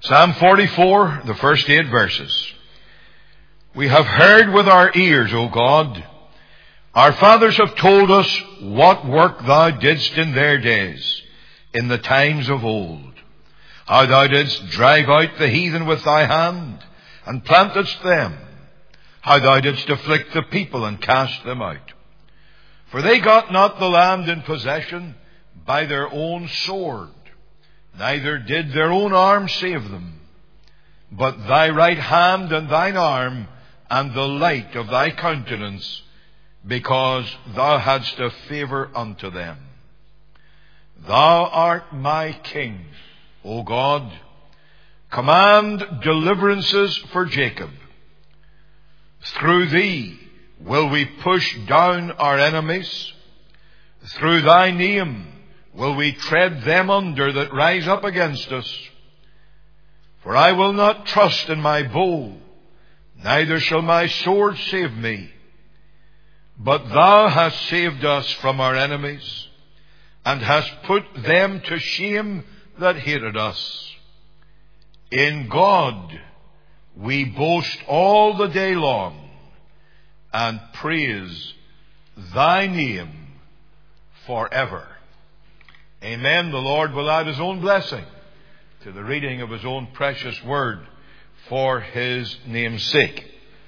Psalm 44, the first 8 verses. We have heard with our ears, O God. Our fathers have told us what work thou didst in their days, in the times of old. How thou didst drive out the heathen with thy hand, and plantedst them. How thou didst afflict the people and cast them out. For they got not the land in possession by their own sword, neither did their own arm save them. But thy right hand and thine arm and the light of thy countenance, because thou hadst a favour unto them. Thou art my King, O God. Command deliverances for Jacob. Through thee will we push down our enemies. Through thy name will we tread them under that rise up against us. For I will not trust in my bow, neither shall my sword save me. But thou hast saved us from our enemies, and hast put them to shame that hated us. In God we boast all the day long, and praise thy name forever. Amen. The Lord will add his own blessing to the reading of his own precious word for his name's sake.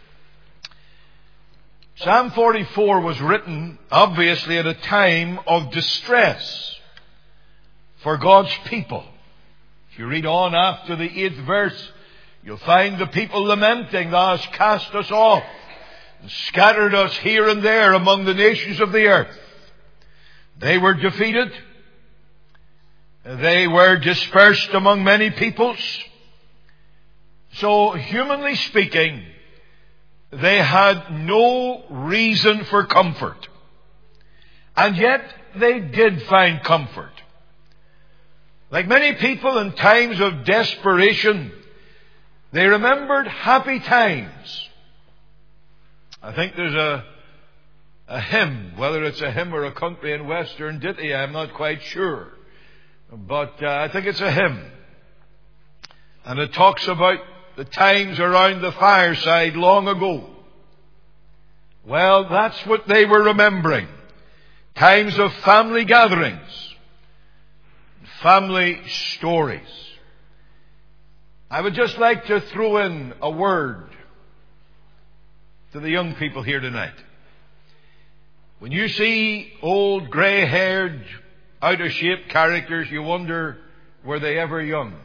Psalm 44 was written, obviously, at a time of distress for God's people. If you read on after the 8th verse, you'll find the people lamenting, thou hast cast us off and scattered us here and there among the nations of the earth. They were defeated. They were dispersed among many peoples. So, humanly speaking, they had no reason for comfort. And yet, they did find comfort. Like many people in times of desperation, they remembered happy times. I think there's a hymn, whether it's a hymn or a country and western ditty, I'm not quite sure. But I think it's a hymn. And it talks about the times around the fireside long ago. Well, that's what they were remembering. Times of family gatherings, family stories. I would just like to throw in a word to the young people here tonight. When you see old, grey-haired, out-of-shape characters, you wonder, were they ever young?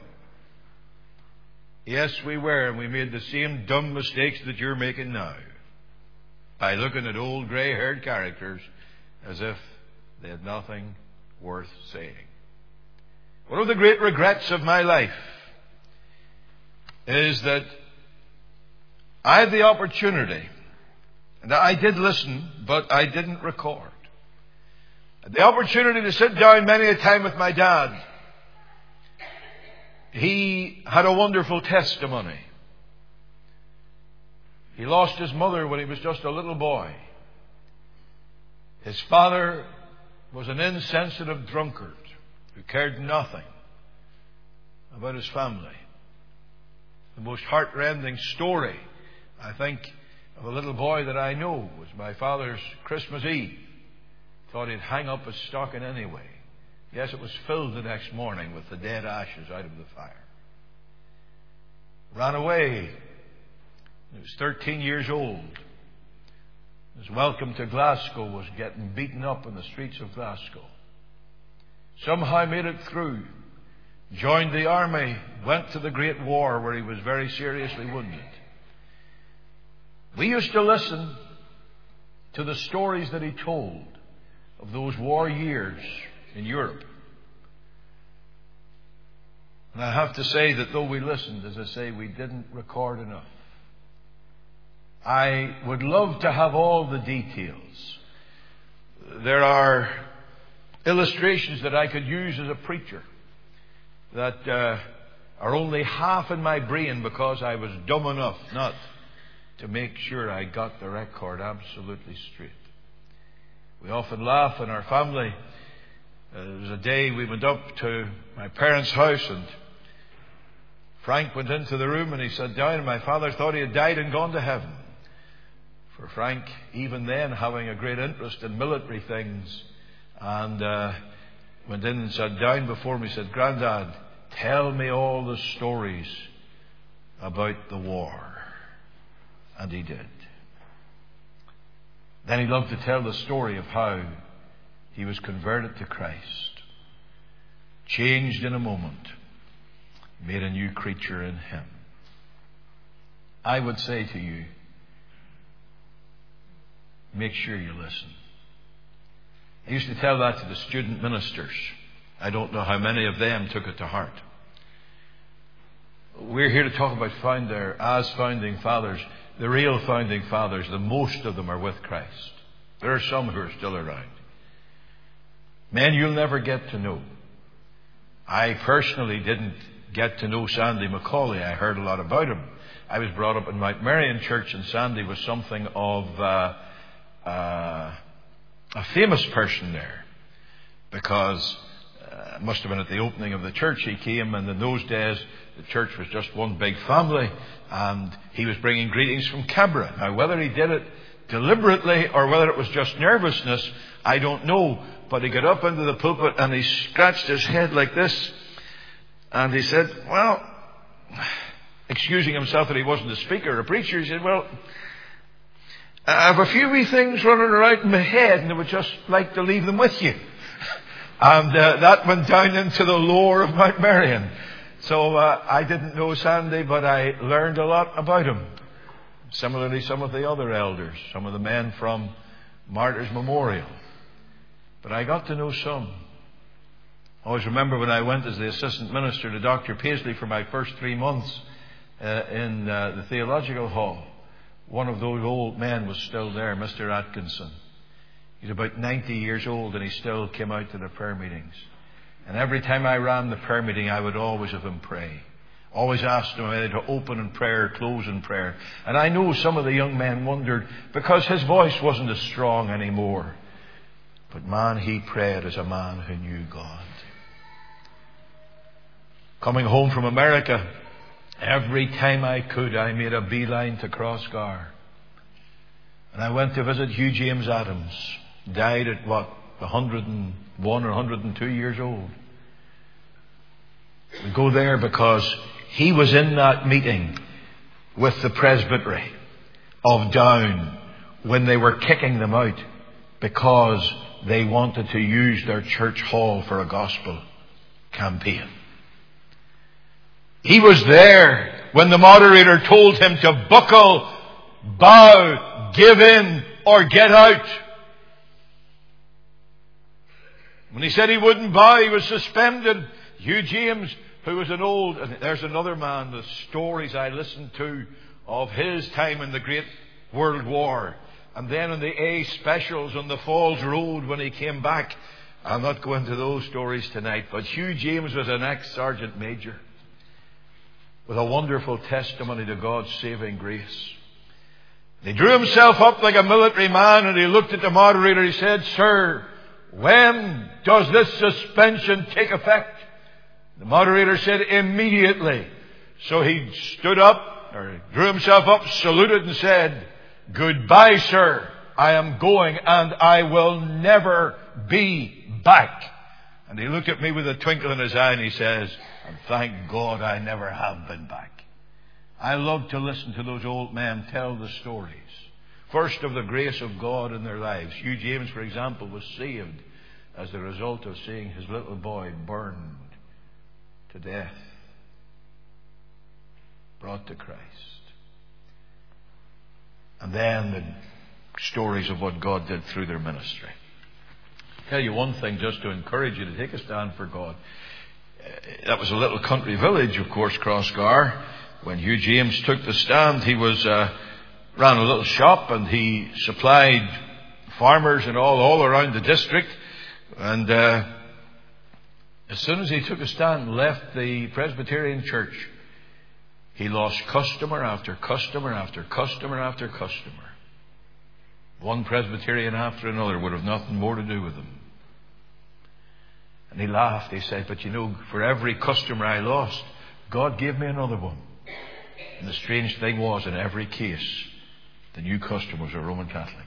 Yes, we were, and we made the same dumb mistakes that you're making now by looking at old grey-haired characters as if they had nothing worth saying. One of the great regrets of my life is that I had the opportunity, and I did listen, but I didn't record. I had the opportunity to sit down many a time with my dad. He had a wonderful testimony. He lost his mother when he was just a little boy. His father was an insensitive drunkard who cared nothing about his family. The most heartrending story, I think, of a little boy that I know was my father's Christmas Eve. Thought he'd hang up his stocking anyway. Yes, it was filled the next morning with the dead ashes out of the fire. Ran away. He was 13 years old. His welcome to Glasgow was getting beaten up in the streets of Glasgow. Somehow made it through. Joined the army. Went to the Great War where he was very seriously wounded. We used to listen to the stories that he told of those war years in Europe. And I have to say that though we listened, as I say, we didn't record enough. I would love to have all the details. There are illustrations that I could use as a preacher that are only half in my brain because I was dumb enough not to make sure I got the record absolutely straight. We often laugh in our family. There was a day we went up to my parents' house and Frank went into the room and he sat down, and my father thought he had died and gone to heaven. For Frank, even then, having a great interest in military things, and went in and sat down before me, said, "Grandad, tell me all the stories about the war." And he did. Then he loved to tell the story of how he was converted to Christ, changed in a moment, made a new creature in Him. I would say to you, make sure you listen. I used to tell that to the student ministers. I don't know how many of them took it to heart. We're here to talk about founding fathers. The real founding fathers, the most of them are with Christ. There are some who are still around. Men you'll never get to know. I personally didn't get to know Sandy Macaulay. I heard a lot about him. I was brought up in Mount Marion Church, and Sandy was something of a famous person there, because it must have been at the opening of the church he came, and in those days the church was just one big family, and he was bringing greetings from Cabra. Now, whether he did it deliberately or whether it was just nervousness, I don't know, but he got up into the pulpit and he scratched his head like this, and he said, well, excusing himself that he wasn't a speaker or a preacher, he said, well, I have a few wee things running around in my head, and I would just like to leave them with you. And that went down into the lore of Mount Marion. So I didn't know Sandy, but I learned a lot about him. Similarly, some of the other elders, some of the men from Martyrs Memorial. But I got to know some. I always remember when I went as the assistant minister to Dr. Paisley for my first 3 months in the theological hall. One of those old men was still there, Mr. Atkinson. He's about 90 years old, and he still came out to the prayer meetings. And every time I ran the prayer meeting, I would always have him pray. Always asked him whether to open in prayer, close in prayer. And I know some of the young men wondered, because his voice wasn't as strong anymore. But man, he prayed as a man who knew God. Coming home from America, every time I could, I made a beeline to Crossgar. And I went to visit Hugh James Adams. Died at 101 or 102 years old. We go there because he was in that meeting with the presbytery of Down when they were kicking them out because they wanted to use their church hall for a gospel campaign. He was there when the moderator told him to buckle, bow, give in, or get out. When he said he wouldn't bow, he was suspended. Hugh James, who was an old... And there's another man, the stories I listened to of his time in the Great World War. And then in the A specials on the Falls Road when he came back. I'll not go into those stories tonight. But Hugh James was an ex-sergeant major with a wonderful testimony to God's saving grace. He drew himself up like a military man, and he looked at the moderator. He said, "Sir, when does this suspension take effect?" The moderator said, "Immediately." So he stood up, or drew himself up, saluted, and said, "Goodbye, sir. I am going, and I will never be back." And he looked at me with a twinkle in his eye, and he says, "And thank God I never have been back." I love to listen to those old men tell the stories. First, of the grace of God in their lives. Hugh James, for example, was saved as the result of seeing his little boy burned to death, brought to Christ. And then the stories of what God did through their ministry. I'll tell you one thing just to encourage you to take a stand for God. That was a little country village, of course, Crossgar. When Hugh James took the stand, he ran a little shop, and he supplied farmers and all around the district. And as soon as he took a stand and left the Presbyterian church, he lost customer after customer after customer after customer. One Presbyterian after another would have nothing more to do with him. And he laughed. He said, "But you know, for every customer I lost, God gave me another one. And the strange thing was, in every case, the new customer was a Roman Catholic.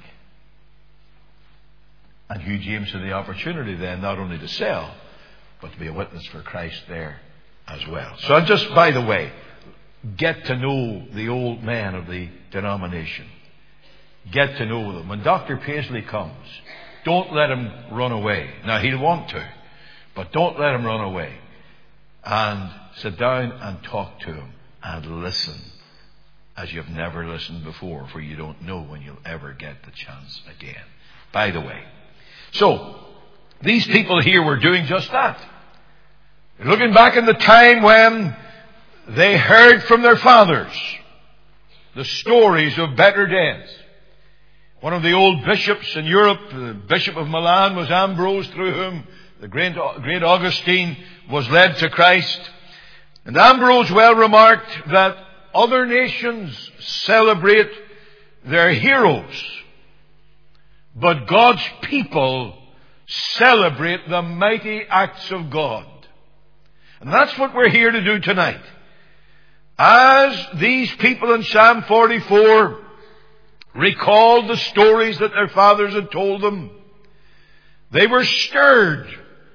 And Hugh James had the opportunity then not only to sell, but to be a witness for Christ there as well. So just by the way, get to know the old men of the denomination. Get to know them. When Dr. Paisley comes, don't let him run away. Now, he'll want to, but don't let him run away. And sit down and talk to him and listen as you've never listened before, for you don't know when you'll ever get the chance again. By the way. So, these people here were doing just that. They're looking back in the time when they heard from their fathers the stories of better days. One of the old bishops in Europe, the Bishop of Milan, was Ambrose, through whom the great Augustine was led to Christ. And Ambrose well remarked that other nations celebrate their heroes, but God's people celebrate the mighty acts of God. And that's what we're here to do tonight. As these people in Psalm 44 recalled the stories that their fathers had told them, they were stirred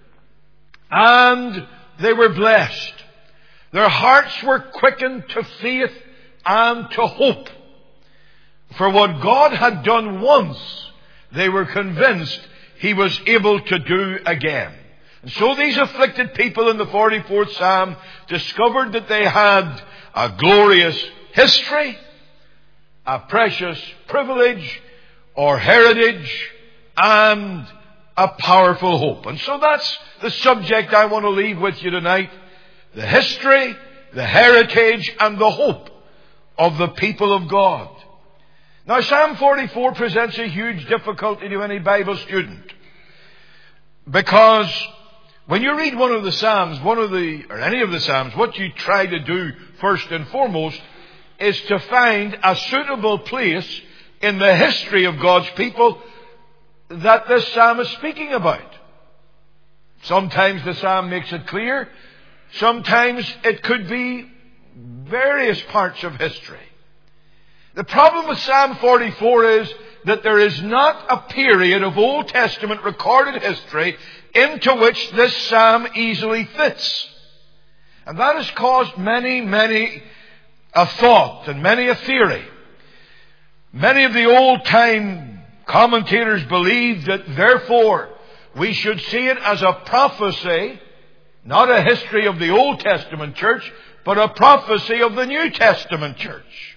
and they were blessed. Their hearts were quickened to faith and to hope. For what God had done once, they were convinced He was able to do again. And so these afflicted people in the 44th Psalm discovered that they had a glorious history, a precious privilege or heritage, and a powerful hope. And so that's the subject I want to leave with you tonight. The history, the heritage, and the hope of the people of God. Now, Psalm 44 presents a huge difficulty to any Bible student. Because when you read one of the Psalms, or any of the Psalms, what you try to do first and foremost is to find a suitable place in the history of God's people that this Psalm is speaking about. Sometimes the Psalm makes it clear. Sometimes it could be various parts of history. The problem with Psalm 44 is that there is not a period of Old Testament recorded history into which this psalm easily fits. And that has caused many a thought and many a theory. Many of the old-time commentators believed that therefore we should see it as a prophecy, not a history of the Old Testament church, but a prophecy of the New Testament church.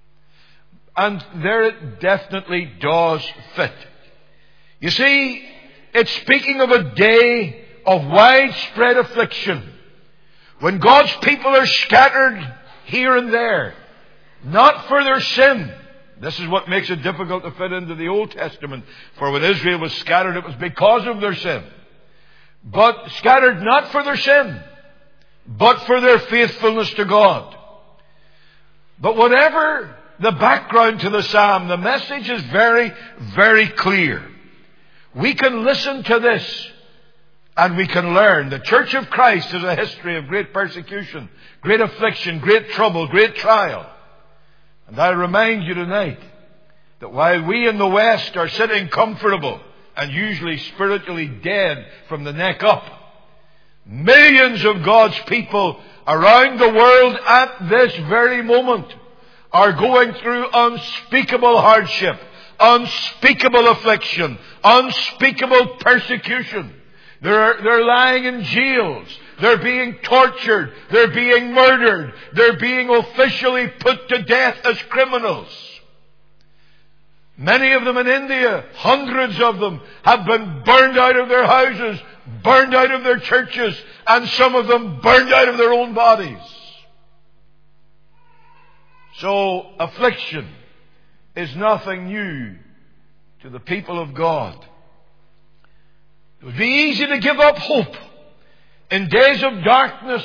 And there it definitely does fit. You see, it's speaking of a day of widespread affliction, when God's people are scattered here and there, not for their sin. This is what makes it difficult to fit into the Old Testament. For when Israel was scattered, it was because of their sin. But scattered not for their sin, but for their faithfulness to God. But whatever the background to the psalm, the message is very clear. We can listen to this and we can learn. The Church of Christ is a history of great persecution, great affliction, great trouble, great trial. And I remind you tonight that while we in the West are sitting comfortable and usually spiritually dead from the neck up, millions of God's people around the world at this very moment are going through unspeakable hardship, unspeakable affliction, unspeakable persecution. They're lying in jails. They're being tortured. They're being murdered. They're being officially put to death as criminals. Many of them in India, hundreds of them, have been burned out of their houses, burned out of their churches, and some of them burned out of their own bodies. So, affliction is nothing new to the people of God. It would be easy to give up hope in days of darkness.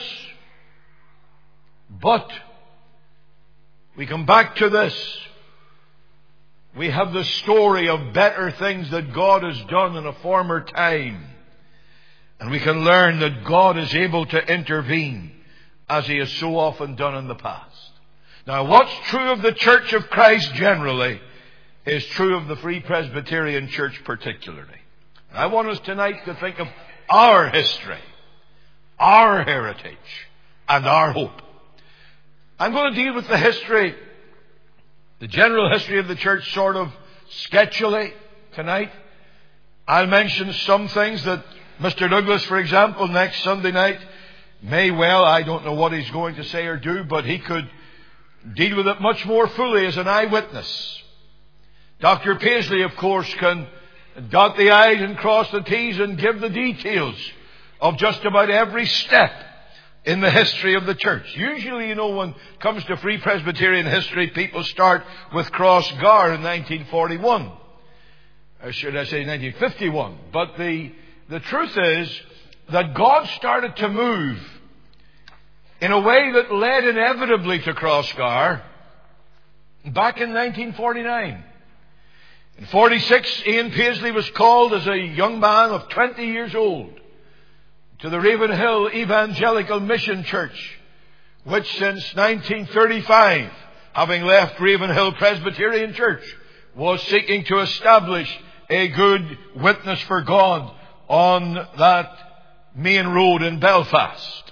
But we come back to this. We have the story of better things that God has done in a former time. And we can learn that God is able to intervene as he has so often done in the past. Now, what's true of the Church of Christ generally is true of the Free Presbyterian Church particularly. I want us tonight to think of our history, our heritage, and our hope. I'm going to deal with the history, the general history of the church, sort of sketchily tonight. I'll mention some things that Mr. Douglas, for example, next Sunday night may well, I don't know what he's going to say or do, but he could deal with it much more fully as an eyewitness. Dr. Paisley, of course, can dot the I's and cross the T's and give the details of just about every step in the history of the church. Usually, when it comes to Free Presbyterian history, people start with Cross Gar in 1941. Or should I say 1951. But the truth is that God started to move in a way that led inevitably to Cross Gar back in 1949. In 46, Ian Paisley was called as a young man of 20 years old to the Ravenhill Evangelical Mission Church, which since 1935, having left Ravenhill Presbyterian Church, was seeking to establish a good witness for God on that main road in Belfast.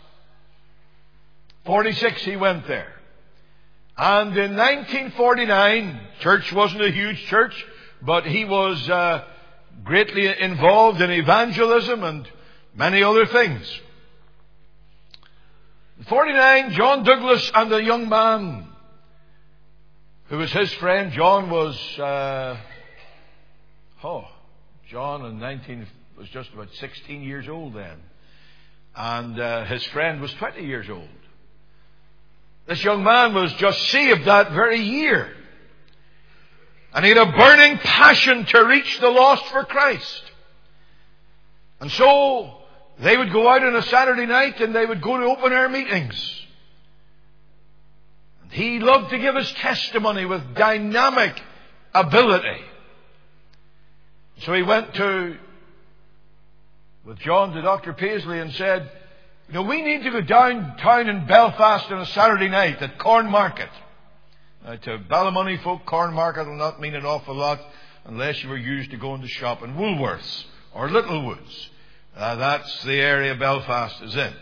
46, he went there. And in 1949, church wasn't a huge church, but he was greatly involved in evangelism and many other things. In 49, John Douglas and a young man who was his friend. John was, John in 19 was just about 16 years old then. And his friend was 20 years old. This young man was just saved that very year. And he had a burning passion to reach the lost for Christ. And so they would go out on a Saturday night and they would go to open air meetings. And he loved to give his testimony with dynamic ability. So he went with John to Dr. Paisley and said, we need to go downtown in Belfast on a Saturday night at Corn Market. To Ballymoney folk, Corn Market will not mean an awful lot unless you were used to going to shop in Woolworths or Littlewoods. That's the area Belfast is in.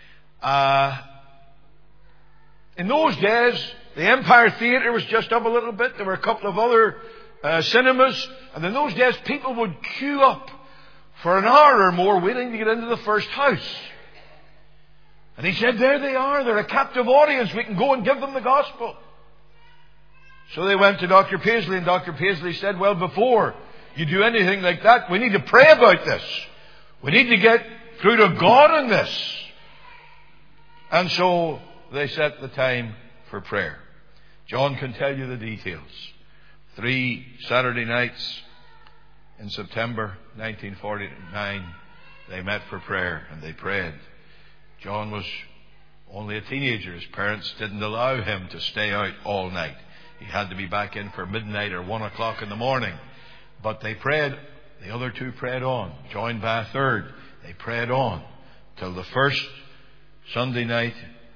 In those days, the Empire Theatre was just up a little bit. There were a couple of other cinemas. And in those days, people would queue up for an hour or more waiting to get into the first house. And he said, there they are. They're a captive audience. We can go and give them the gospel. So they went to Dr. Paisley, and Dr. Paisley said, well, before you do anything like that, we need to pray about this. We need to get through to God on this. And so they set the time for prayer. John can tell you the details. 3 Saturday nights in September 1949, they met for prayer and they prayed. John was only a teenager. His parents didn't allow him to stay out all night. He had to be back in for midnight or 1 o'clock in the morning. But they prayed. The other two prayed on, joined by a third. They prayed on till the first Sunday night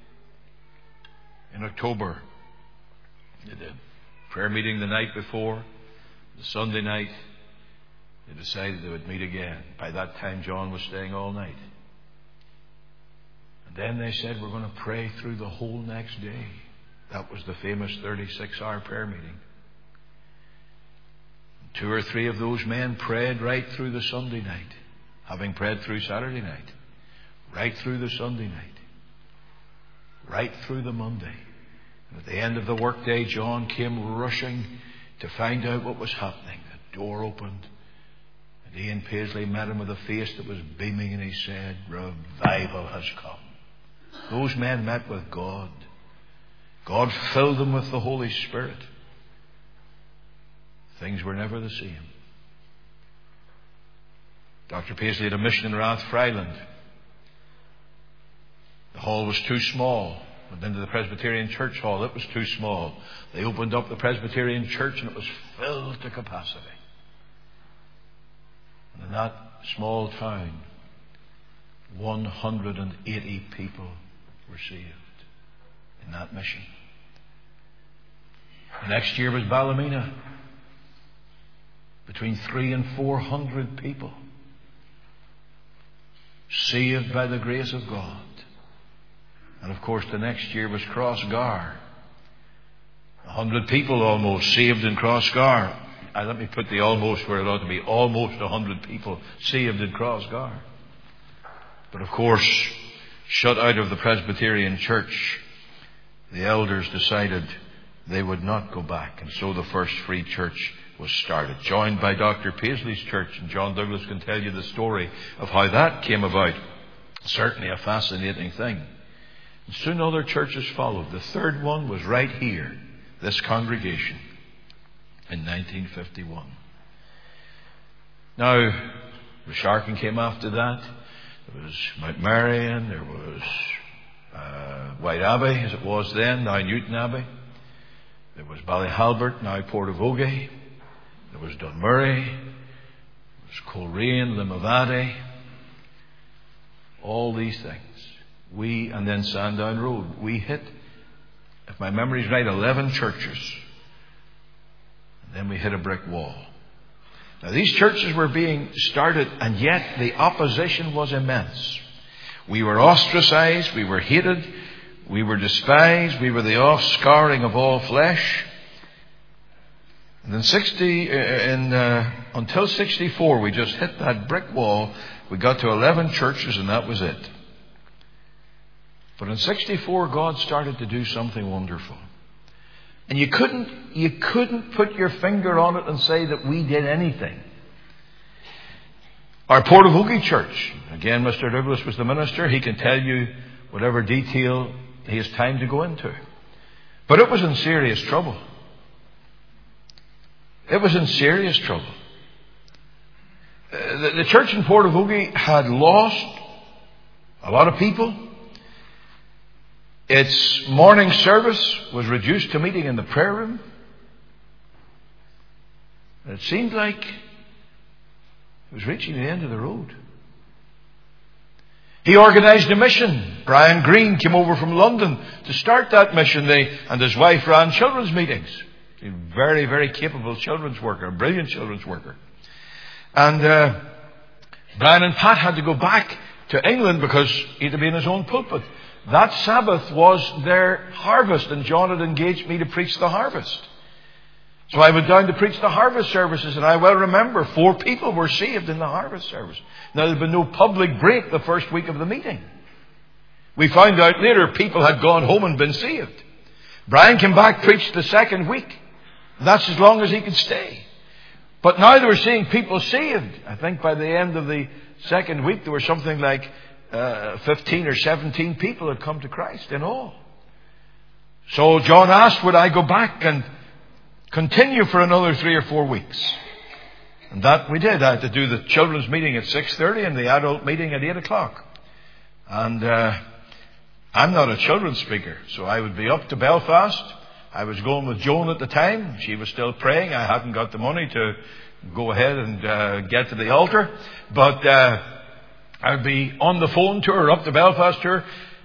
in October. They did. Prayer meeting the night before. The Sunday night, they decided they would meet again. By that time, John was staying all night. And then they said, we're going to pray through the whole next day. That was the famous 36-hour prayer meeting. 2 or 3 of those men prayed right through the Sunday night, having prayed through Saturday night, right through the Sunday night, right through the Monday. And at the end of the workday, John came rushing to find out what was happening. The door opened, and Ian Paisley met him with a face that was beaming, and he said, revival has come. Those men met with God. God filled them with the Holy Spirit. Things were never the same. Dr. Paisley had a mission in Rathfriland. The hall was too small. Went into the Presbyterian Church Hall. It was too small. They opened up the Presbyterian Church and it was filled to capacity. And in that small town, 180 people were saved. in that mission. The next year was Ballymena. Between 300 and 400 people saved by the grace of God. And of course the next year was Crossgar. 100 people almost saved in Crossgar. Let me put the almost where it ought to be. Almost 100 people saved in Crossgar. But of course, shut out of the Presbyterian Church, the elders decided they would not go back. And so the first Free Church was started, joined by Dr. Paisley's church. And John Douglas can tell you the story of how that came about. Certainly a fascinating thing. And soon other churches followed. The third one was right here, this congregation, in 1951. Now, Resharkin came after that. There was Mount Marion. There was White Abbey, as it was then, now Newton Abbey. There was Ballyhalbert, now Portavogie. There was Dunmurry. There was Coleraine, Limavady. All these things. And then Sandown Road. We hit, if my memory's right, 11 churches. And then we hit a brick wall. Now these churches were being started, and yet the opposition was immense. We were ostracized, we were hated, we were despised, we were the offscouring of all flesh. And then until 64, we just hit that brick wall. We got to 11 churches, and that was it. But in 64, God started to do something wonderful. And you couldn't put your finger on it and say that we did anything. Our Portavogie church, again, Mr. Douglas was the minister. He can tell you whatever detail he has time to go into. But it was in serious trouble. It was in serious trouble. The church in Portavogie had lost a lot of people. Its morning service was reduced to meeting in the prayer room. It seemed like it was reaching the end of the road. He organized a mission. Brian Green came over from London to start that mission. And his wife ran children's meetings. A very, very capable children's worker, a brilliant children's worker. And Brian and Pat had to go back to England because he had to be in his own pulpit. That Sabbath was their harvest, and John had engaged me to preach the harvest. So I went down to preach the harvest services, and I well remember 4 people were saved in the harvest service. Now, there'd been no public break the first week of the meeting. We found out later people had gone home and been saved. Brian came back, preached the second week. That's as long as he could stay. But now they were seeing people saved. I think by the end of the second week there were something like 15 or 17 people had come to Christ in all. So John asked, would I go back and continue for another 3 or 4 weeks? And that we did. I had to do the children's meeting at 6:30 and the adult meeting at 8 o'clock. And I'm not a children's speaker, so I would be up to Belfast. I was going with Joan at the time. She was still praying. I hadn't got the money to go ahead and get to the altar. But I'd be on the phone to her, up to Belfast to her.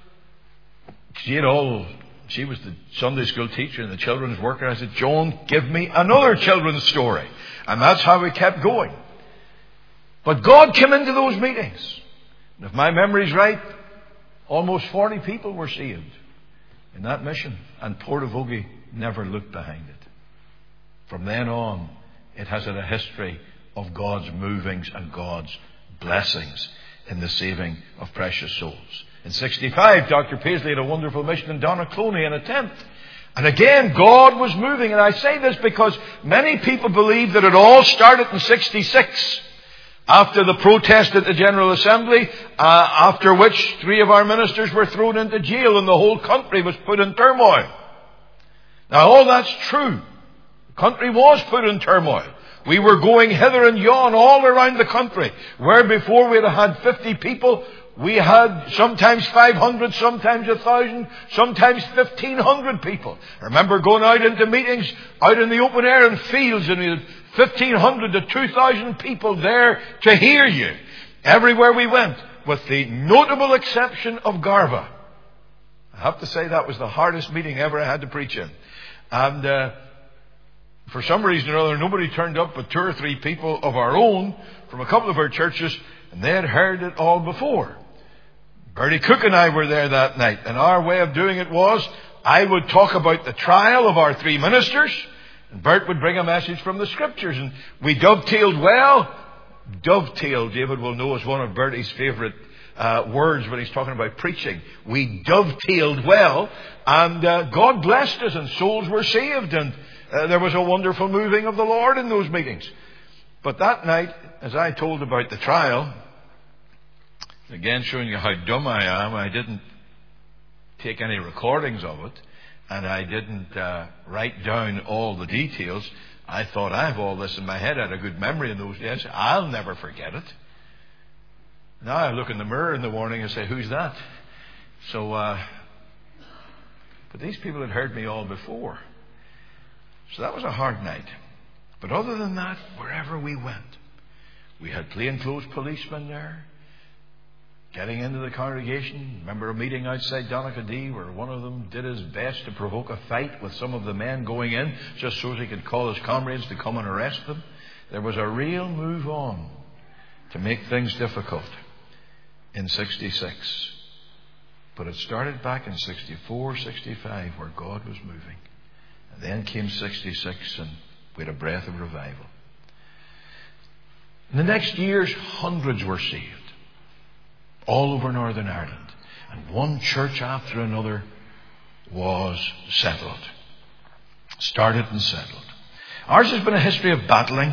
She was the Sunday school teacher and the children's worker. I said, Joan, give me another children's story. And that's how we kept going. But God came into those meetings. And if my memory's right, almost 40 people were saved in that mission. And Portavogie never looked behind it. From then on, it has had a history of God's movings and God's blessings in the saving of precious souls. In 65, Dr. Paisley had a wonderful mission in Donaghcloney, an attempt. And again, God was moving. And I say this because many people believe that it all started in 66. After the protest at the General Assembly, after which 3 of our ministers were thrown into jail and the whole country was put in turmoil. Now all that's true. The country was put in turmoil. We were going hither and yon all around the country. Where before we'd had 50 people, we had sometimes 500, sometimes 1,000, sometimes 1,500 people. I remember going out into meetings out in the open air in fields, and we had 1,500 to 2,000 people there to hear you. Everywhere we went, with the notable exception of Garva. I have to say that was the hardest meeting ever I had to preach in. And for some reason or other, nobody turned up but 2 or 3 people of our own from a couple of our churches, and they had heard it all before. Bertie Cook and I were there that night, and our way of doing it was, I would talk about the trial of our 3 ministers, and Bert would bring a message from the Scriptures, and we dovetailed well. Dovetail, David will know, is one of Bertie's favourite words when he's talking about preaching. We dovetailed well, and God blessed us, and souls were saved, and there was a wonderful moving of the Lord in those meetings. But that night, as I told about the trial, again showing you how dumb I am, I didn't take any recordings of it, and I didn't write down all the details. I thought, I have all this in my head. I had a good memory in those days. I'll never forget it. Now I look in the mirror in the morning and say, who's that? So, but these people had heard me all before. So that was a hard night. But other than that, wherever we went, we had plainclothes policemen there, getting into the congregation. Remember a meeting outside Donaghadee where one of them did his best to provoke a fight with some of the men going in, just so he could call his comrades to come and arrest them. There was a real move on to make things difficult in 66. But it started back in 64, 65, where God was moving. And then came 66, and we had a breath of revival. In the next years, hundreds were saved all over Northern Ireland. And one church after another was settled. Started and settled. Ours has been a history of battling.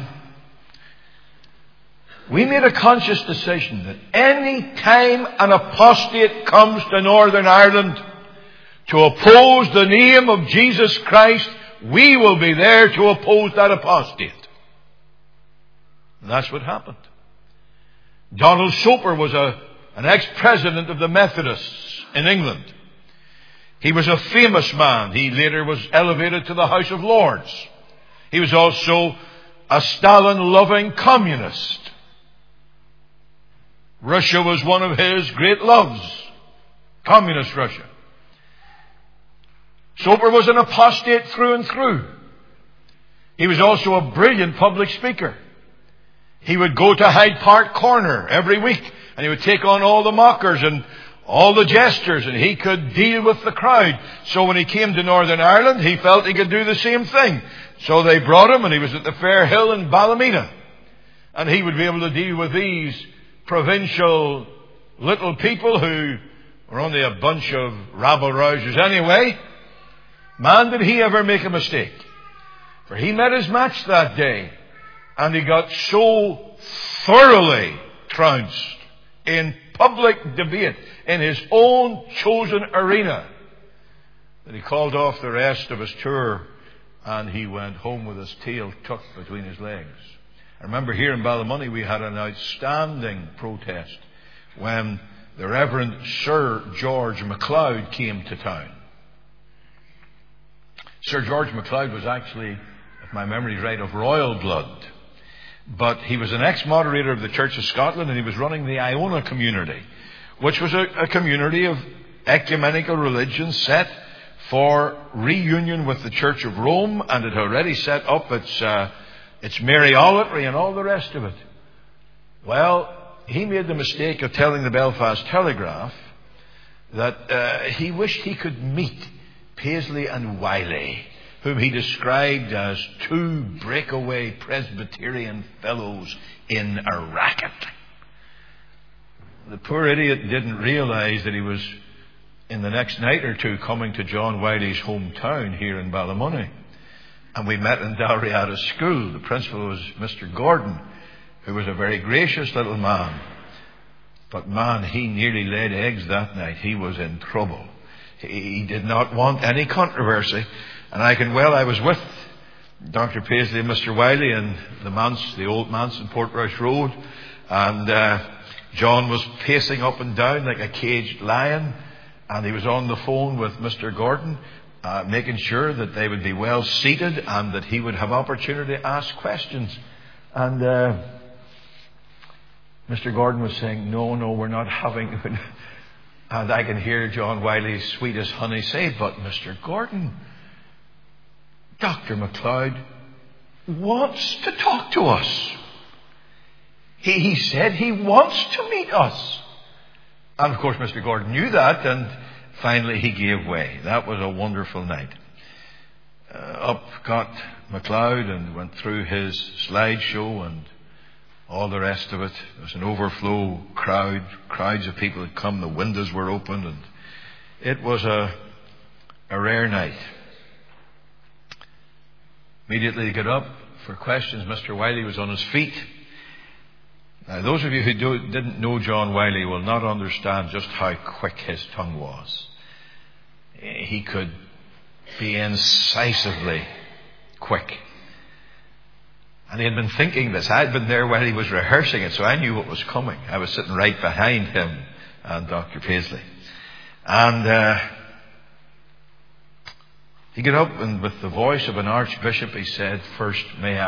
We made a conscious decision that any time an apostate comes to Northern Ireland to oppose the name of Jesus Christ, we will be there to oppose that apostate. And that's what happened. Donald Soper was an ex-president of the Methodists in England. He was a famous man. He later was elevated to the House of Lords. He was also a Stalin-loving communist. Russia was one of his great loves. Communist Russia. Soper was an apostate through and through. He was also a brilliant public speaker. He would go to Hyde Park Corner every week, and he would take on all the mockers and all the jesters, and he could deal with the crowd. So when he came to Northern Ireland, he felt he could do the same thing. So they brought him, and he was at the Fair Hill in Ballymena. And he would be able to deal with these provincial little people who were only a bunch of rabble-rousers anyway. Man, did he ever make a mistake. For he met his match that day, and he got so thoroughly trounced in public debate in his own chosen arena that he called off the rest of his tour, and he went home with his tail tucked between his legs. I remember here in Ballymoney we had an outstanding protest when the Reverend Sir George MacLeod came to town. Sir George MacLeod was actually, if my memory is right, of royal blood. But he was an ex-moderator of the Church of Scotland, and he was running the Iona community, which was a community of ecumenical religion set for reunion with the Church of Rome, and it had already set up its Mariolatry and all the rest of it. Well, he made the mistake of telling the Belfast Telegraph that he wished he could meet Paisley and Wiley, whom he described as 2 breakaway Presbyterian fellows in a racket. The poor idiot didn't realize that he was, in the next night or two, coming to John Wiley's hometown here in Ballymoney. And we met in Dalriada School. The principal was Mr. Gordon, who was a very gracious little man. But man, he nearly laid eggs that night. He was in trouble. He did not want any controversy. And I was with Dr. Paisley and Mr. Wiley in the old manse in Portrush Road. And John was pacing up and down like a caged lion. And he was on the phone with Mr. Gordon, making sure that they would be well seated and that he would have opportunity to ask questions. And Mr. Gordon was saying, no, we're not having... And I can hear John Wiley, sweet as honey, say, "But Mr. Gordon, Dr. MacLeod wants to talk to us. He said he wants to meet us." And of course Mr. Gordon knew that, and finally he gave way. That was a wonderful night. Up got MacLeod and went through his slideshow and all the rest of it. There was an overflow crowd. Crowds of people had come. The windows were open, and it was a rare night. Immediately to get up for questions, Mr. Wiley was on his feet. Now, those of you who didn't know John Wiley will not understand just how quick his tongue was. He could be incisively quick. And he had been thinking this. I had been there while he was rehearsing it, so I knew what was coming. I was sitting right behind him and Dr. Paisley. And he got up, and with the voice of an archbishop, he said, "First, may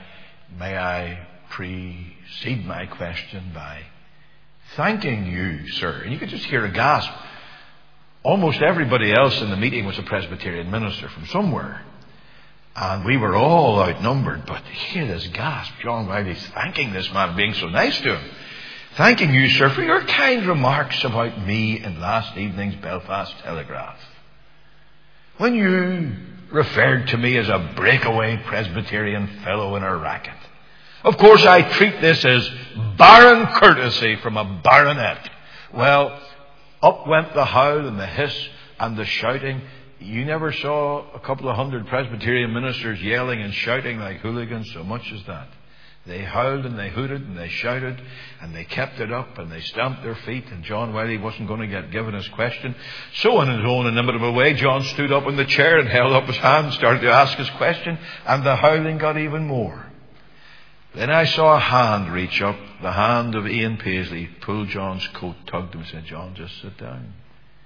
I precede my question by thanking you, sir." And you could just hear a gasp. Almost everybody else in the meeting was a Presbyterian minister from somewhere. And we were all outnumbered, but to hear this gasp, John Wiley's thanking this man, being so nice to him. "Thanking you, sir, for your kind remarks about me in last evening's Belfast Telegraph. When you referred to me as a breakaway Presbyterian fellow in a racket. Of course, I treat this as barren courtesy from a baronet." Well, up went the howl and the hiss and the shouting. You never saw a couple of hundred Presbyterian ministers yelling and shouting like hooligans so much as that. They howled and they hooted and they shouted and they kept it up and they stamped their feet, and John Wiley wasn't going to get given his question. So in his own inimitable way, John stood up in the chair and held up his hand and started to ask his question, and the howling got even more. Then I saw a hand reach up, the hand of Ian Paisley, pulled John's coat, tugged him and said, "John, just sit down."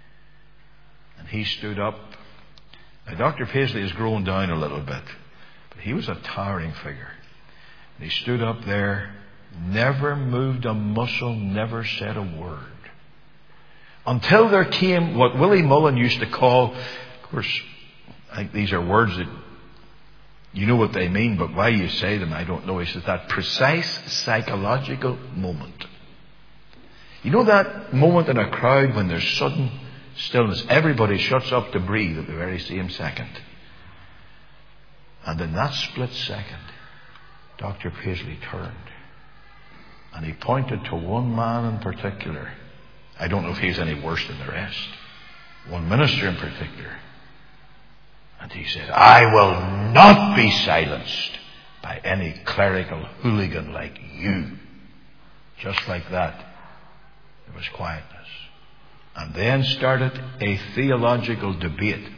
And he stood up. Now, Dr. Paisley has grown down a little bit, but he was a towering figure. And he stood up there, never moved a muscle, never said a word. Until there came what Willie Mullen used to call, of course, I think these are words that you know what they mean, but why you say them, I don't know. He says that precise psychological moment. You know that moment in a crowd when there's sudden stillness. Everybody shuts up to breathe at the very same second. And in that split second, Dr. Paisley turned and he pointed to one man in particular. I don't know if he's any worse than the rest. One minister in particular. And he said, "I will not be silenced by any clerical hooligan like you." Just like that, there was quietness. And then started a theological debate,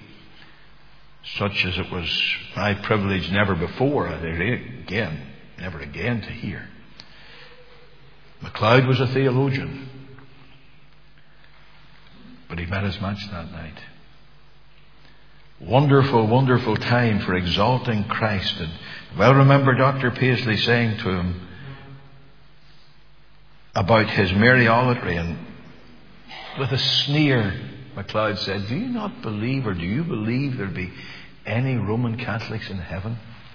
such as it was my privilege never again to hear. MacLeod was a theologian, but he met his match that night. Wonderful, wonderful time for exalting Christ. And well, remember Dr. Paisley saying to him about his Mariolatry, and with a sneer, MacLeod said, "Do you not believe, or do you believe there'll be any Roman Catholics in heaven?"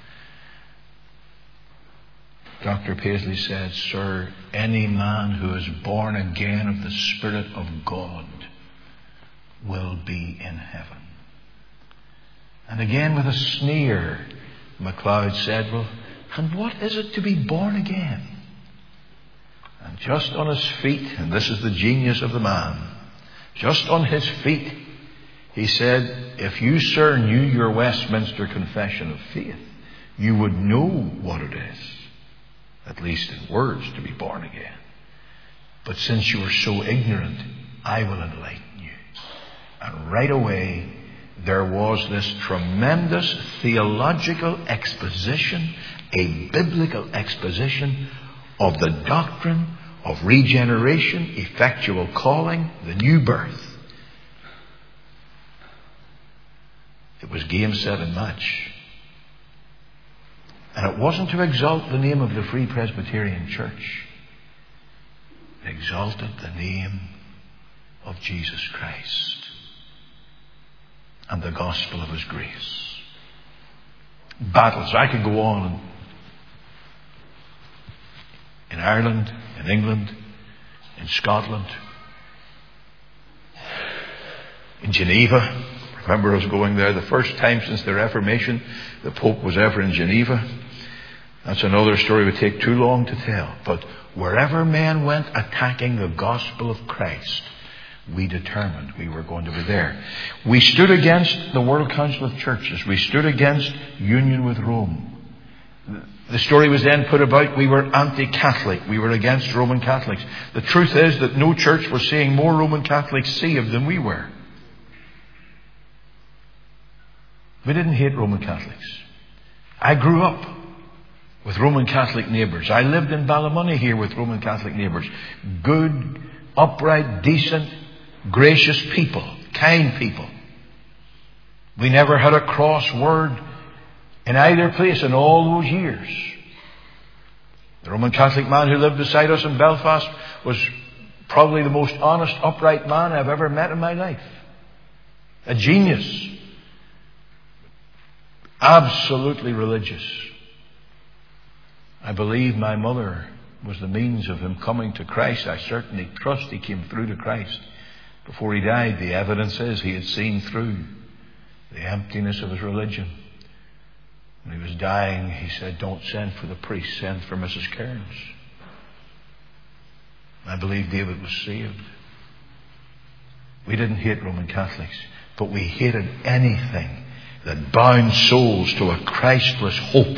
Dr. Paisley said, "Sir, any man who is born again of the Spirit of God will be in heaven." And again with a sneer, MacLeod said, "Well, and what is it to be born again?" And just on his feet, and this is the genius of the man, just on his feet, he said, "If you, sir, knew your Westminster Confession of Faith, you would know what it is, at least in words, to be born again. But since you are so ignorant, I will enlighten you." And right away, there was this tremendous theological exposition, a biblical exposition of the doctrine of regeneration, effectual calling, the new birth. It was game, set and match. And it wasn't to exalt the name of the Free Presbyterian Church. It exalted the name of Jesus Christ and the gospel of His grace. Battles. I could go on in Ireland, in England, in Scotland, in Geneva. Remember us going there the first time since the Reformation the Pope was ever in Geneva. That's another story would take too long to tell. But wherever men went attacking the gospel of Christ, we determined we were going to be there. We stood against the World Council of Churches. We stood against union with Rome. The story was then put about we were anti-Catholic. We were against Roman Catholics. The truth is that no church was seeing more Roman Catholics saved than we were. We didn't hate Roman Catholics. I grew up with Roman Catholic neighbours. I lived in Ballymoney here with Roman Catholic neighbours. Good, upright, decent, gracious people, kind people. We never had a cross word in either place in all those years. The Roman Catholic man who lived beside us in Belfast was probably the most honest, upright man I've ever met in my life. A genius. Absolutely religious. I believe my mother was the means of him coming to Christ. I certainly trust he came through to Christ. Before he died, the evidence is he had seen through the emptiness of his religion. When he was dying, he said, "Don't send for the priest, send for Mrs. Cairns." I believe David was saved. We didn't hate Roman Catholics, but we hated anything that bound souls to a Christless hope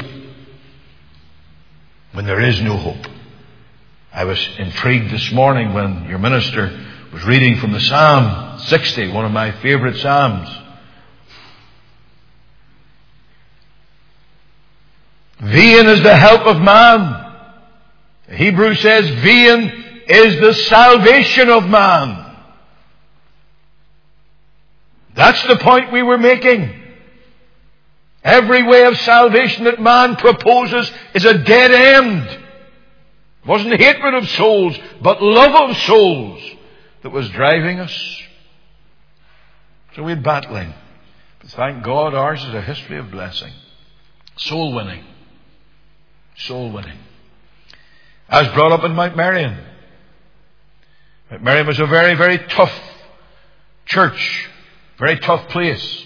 when there is no hope. I was intrigued this morning when your minister was reading from the Psalm 60, one of my favourite Psalms. Vain is the help of man. The Hebrew says vain is the salvation of man. That's the point we were making. Every way of salvation that man proposes is a dead end. It wasn't hatred of souls, but love of souls that was driving us. So we had battling. But thank God ours is a history of blessing. Soul winning. Soul winning. I was brought up in Mount Marion. Mount Marion was a very, very tough church. Very tough place.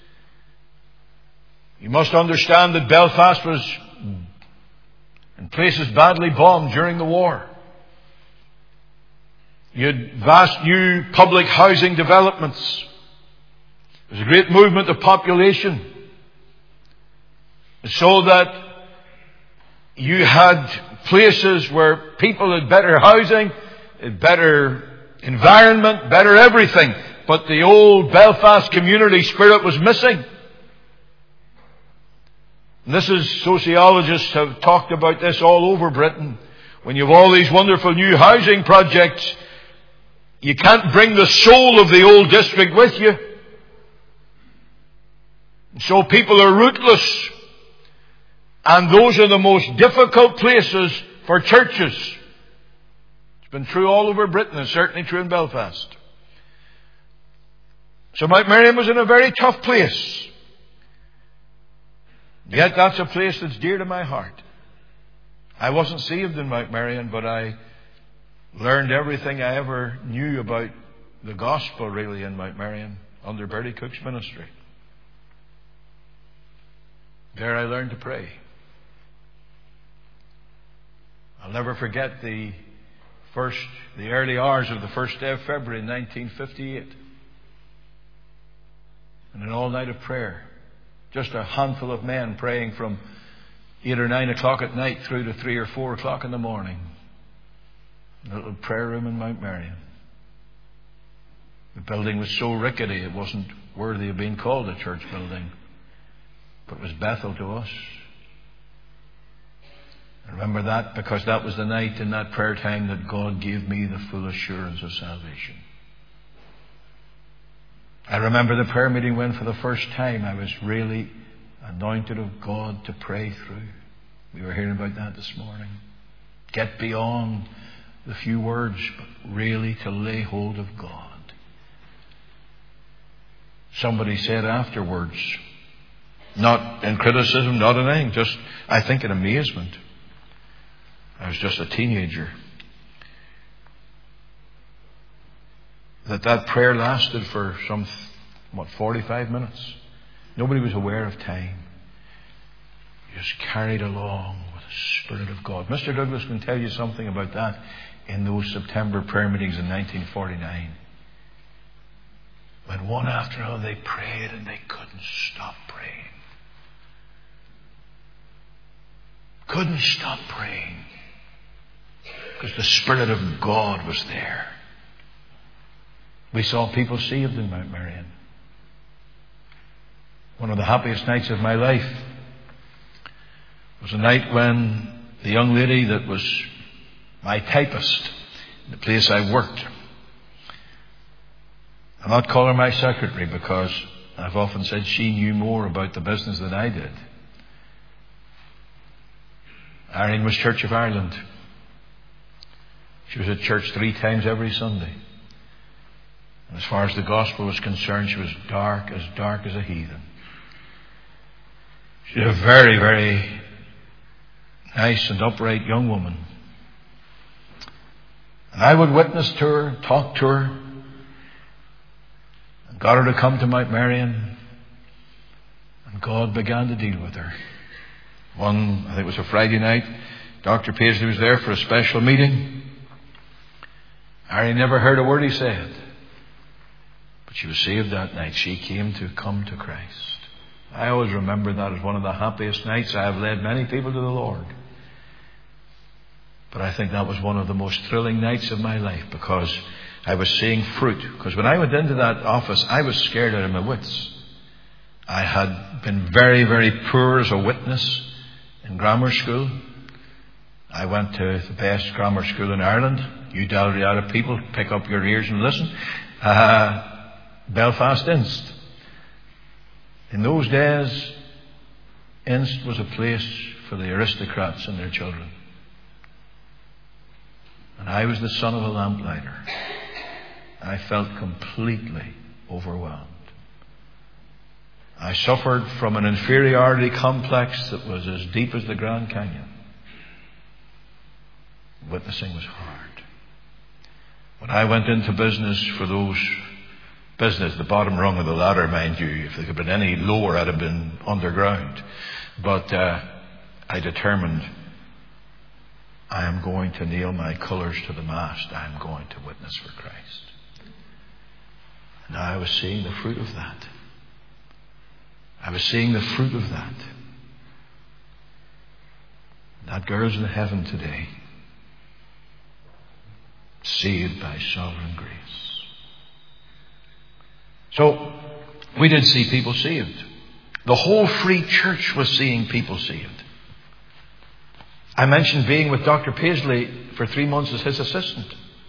You must understand that Belfast was in places badly bombed during the war. You had vast new public housing developments. There was a great movement of population. So that you had places where people had better housing, had better environment, better everything. But the old Belfast community spirit was missing. And this is, sociologists have talked about this all over Britain. When you have all these wonderful new housing projects, you can't bring the soul of the old district with you. So people are rootless. And those are the most difficult places for churches. It's been true all over Britain and certainly true in Belfast. So Mount Marion was in a very tough place. Yet that's a place that's dear to my heart. I wasn't saved in Mount Marion, but I learned everything I ever knew about the gospel really in Mount Marion under Bertie Cook's ministry. There I learned to pray. I'll never forget the early hours of the first day of February 1958. And an all night of prayer. Just a handful of men praying from 8 or 9 o'clock at night through to 3 or 4 o'clock in the morning. A little prayer room in Mount Marion. The building was so rickety it wasn't worthy of being called a church building. But it was Bethel to us. I remember that because that was the night in that prayer time that God gave me the full assurance of salvation. I remember the prayer meeting when for the first time I was really anointed of God to pray through. We were hearing about that this morning. Get beyond the few words, but really to lay hold of God. somebody said afterwards, not in criticism, not in anything, just, I think, in amazement. I was just a teenager. That prayer lasted for 45 minutes. Nobody was aware of time. Just carried along with the Spirit of God. Mr. Douglas can tell you something about that in those September prayer meetings in 1949. When one after another they prayed and they couldn't stop praying. Couldn't stop praying. Because the Spirit of God was there. We saw people saved in Mount Marion. One of the happiest nights of my life was a night when the young lady that was my typist in the place I worked, I'm not calling her my secretary because I've often said she knew more about the business than I did. Irene was Church of Ireland. She was at church 3 times every Sunday. And as far as the gospel was concerned, she was dark as a heathen. She was a very, very nice and upright young woman. And I would witness to her, talk to her, and got her to come to Mount Marion. And God began to deal with her. I think it was a Friday night, Dr. Paisley was there for a special meeting. I never heard a word he said. But she was saved that night. She came to come to Christ. I always remember that as one of the happiest nights. I have led many people to the Lord. But I think that was one of the most thrilling nights of my life because I was seeing fruit. Because when I went into that office, I was scared out of my wits. I had been very, very poor as a witness in grammar school. I went to the best grammar school in Ireland. You Dalriada people, pick up your ears and listen. Belfast Inst. In those days, Inst was a place for the aristocrats and their children. And I was the son of a lamplighter. I felt completely overwhelmed. I suffered from an inferiority complex that was as deep as the Grand Canyon. Witnessing was hard. When I went into business for those the bottom rung of the ladder, mind you, if there had been any lower, I'd have been underground. But I determined, I am going to nail my colours to the mast. I am going to witness for Christ. And I was seeing the fruit of that. I was seeing the fruit of that. That girl's in heaven today, saved by sovereign grace. So, we did see people saved. The whole Free Church was seeing people saved. I mentioned being with Dr. Paisley for 3 months as his assistant.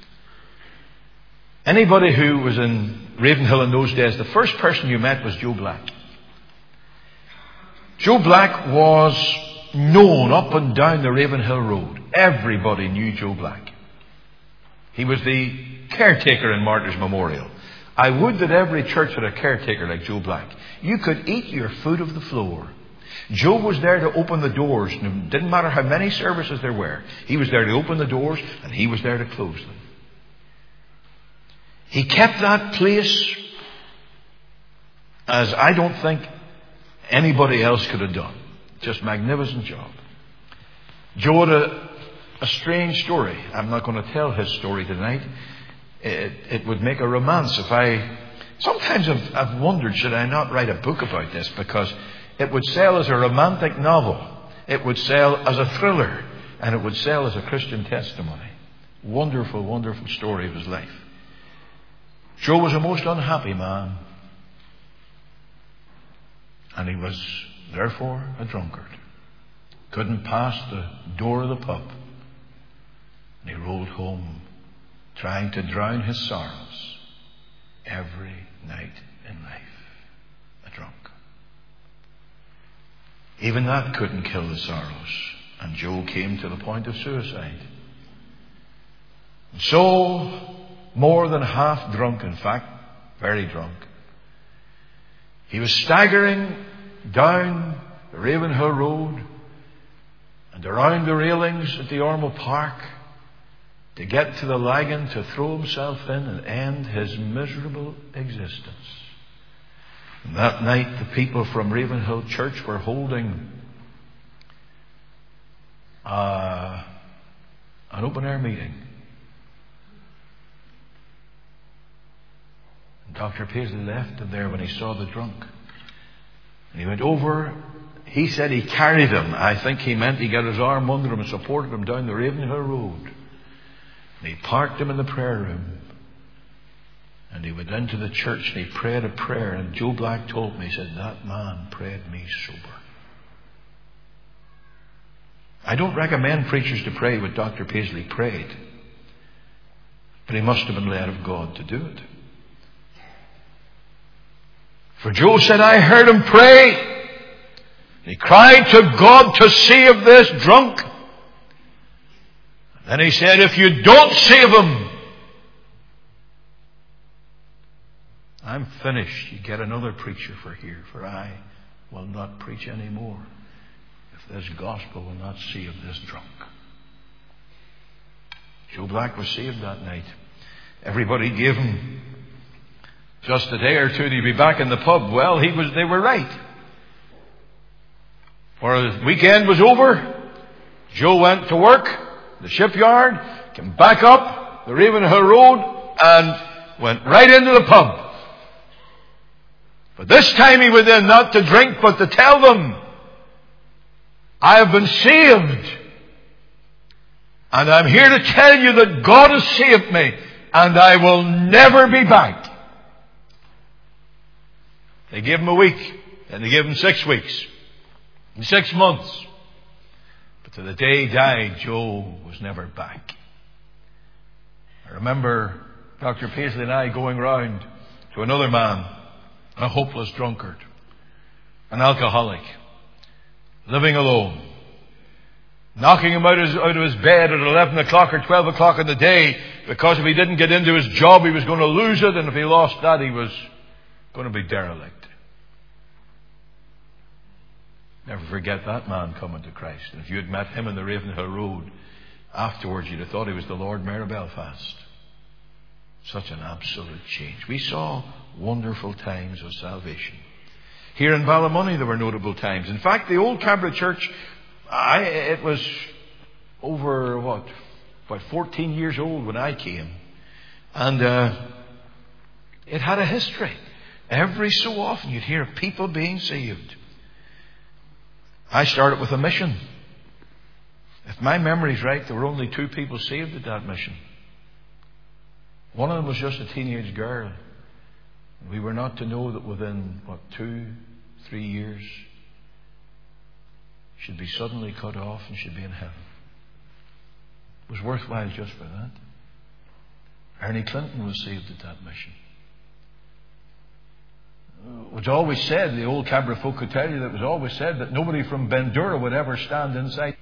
Anybody who was in Ravenhill in those days, the first person you met was Joe Black. Joe Black was known up and down the Ravenhill Road. Everybody knew Joe Black. He was the caretaker in Martyrs Memorial. I would that every church had a caretaker like Joe Black. You could eat your food off the floor. Joe was there to open the doors. And it didn't matter how many services there were. He was there to open the doors and he was there to close them. He kept that place as I don't think anybody else could have done. Just magnificent job. Joe had a strange story. I'm not going to tell his story tonight. It would make a romance sometimes I've wondered, should I not write a book about this? Because it would sell as a romantic novel. It would sell as a thriller. And it would sell as a Christian testimony. Wonderful, wonderful story of his life. Joe was a most unhappy man. And he was, therefore, a drunkard. Couldn't pass the door of the pub. And he rolled home, trying to drown his sorrows every night in life. A drunk. Even that couldn't kill the sorrows. And Joe came to the point of suicide. And so, more than half drunk, in fact, very drunk, He was staggering down the Ravenhill Road and around the railings at the Ormeau Park to get to the Lagan to throw himself in and end his miserable existence. And that night the people from Ravenhill Church were holding an open-air meeting. And Dr. Paisley left him there when he saw the drunk. And he went over. He said he carried him. I think he meant he got his arm under him and supported him down the Ravenhill Road. And he parked him in the prayer room. And he went into the church and he prayed a prayer. And Joe Black told me, he said, that man prayed me sober. I don't recommend preachers to pray what Dr. Paisley prayed. But he must have been led of God to do it. For Joe said, I heard him pray. He cried to God to save this drunk. Then he said, if you don't save him, I'm finished. You get another preacher for here, for I will not preach any more if this gospel will not save this drunk. Joe Black was saved that night. Everybody gave him just a day or two to be back in the pub. Well, they were right. For the weekend was over. Joe went to work, the shipyard, came back up the Ravenhill Road and went right into the pub. But this time he went in not to drink, but to tell them, I have been saved. And I'm here to tell you that God has saved me, and I will never be back. They gave him a week, and they gave him 6 weeks, and 6 months. But to the day he died, Joe was never back. I remember Dr. Paisley and I going round to another man, a hopeless drunkard, an alcoholic, living alone, knocking him out of his bed at 11 o'clock or 12 o'clock in the day, because if he didn't get into his job he was going to lose it, and if he lost that he was going to be derelict. Never forget that man coming to Christ. And if you had met him in the Ravenhill Road afterwards, you'd have thought he was the Lord Mayor of Belfast. Such an absolute change. We saw wonderful times of salvation. Here in Ballymoney there were notable times. In fact, the old Cabra Church, it was over, about 14 years old when I came. And it had a history. Every so often you'd hear of people being saved. I started with a mission. If my memory's right, there were only 2 people saved at that mission. One of them was just a teenage girl. We were not to know that within, 2-3 years, she'd be suddenly cut off and she'd be in heaven. It was worthwhile just for that. Ernie Clinton was saved at that mission. It was always said, the old Cabra folk could tell you, that it was always said that nobody from Bendura would ever stand inside.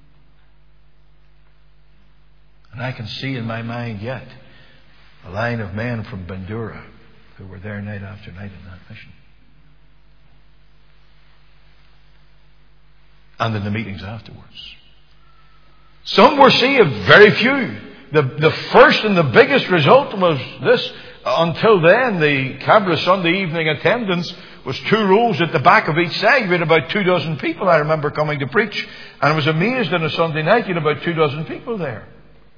And I can see in my mind yet a line of men from Bendura who were there night after night in that mission. And in the meetings afterwards. Some were saved, very few. The first and the biggest result was this. Until then, the Cabra Sunday evening attendance was 2 rows at the back of each side. We had about 24 people, I remember, coming to preach. And I was amazed on a Sunday night, you had about 24 people there.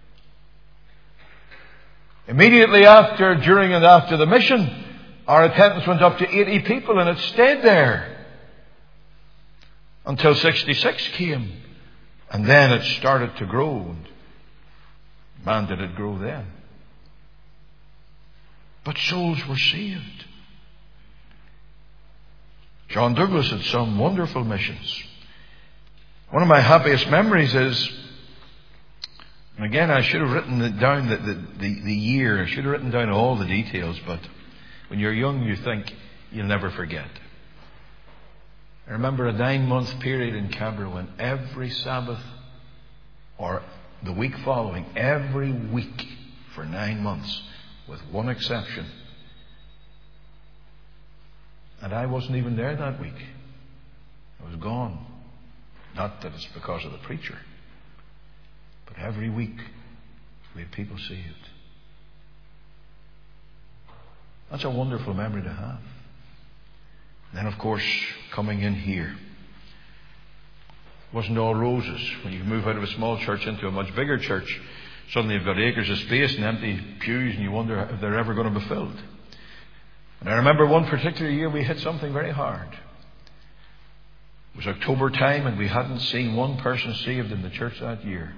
Immediately after, during and after the mission, our attendance went up to 80 people, and it stayed there until 66 came. And then it started to grow. And man, did it grow then. But souls were saved. John Douglas had some wonderful missions. One of my happiest memories is, and again I should have written it down, the year. I should have written down all the details, but when you're young you think you'll never forget. I remember a 9-month period in Cabra when every Sabbath, or the week following, every week for 9 months, with one exception, And I wasn't even there that week. I was gone. Not that it's because of the preacher, but every week we had people saved. That's a wonderful memory to have. Then, of course, coming in here, it wasn't all roses. When you move out of a small church into a much bigger church, suddenly you've got acres of space and empty pews, and you wonder if they're ever going to be filled. And I remember one particular year we hit something very hard. It was October time, and we hadn't seen one person saved in the church that year.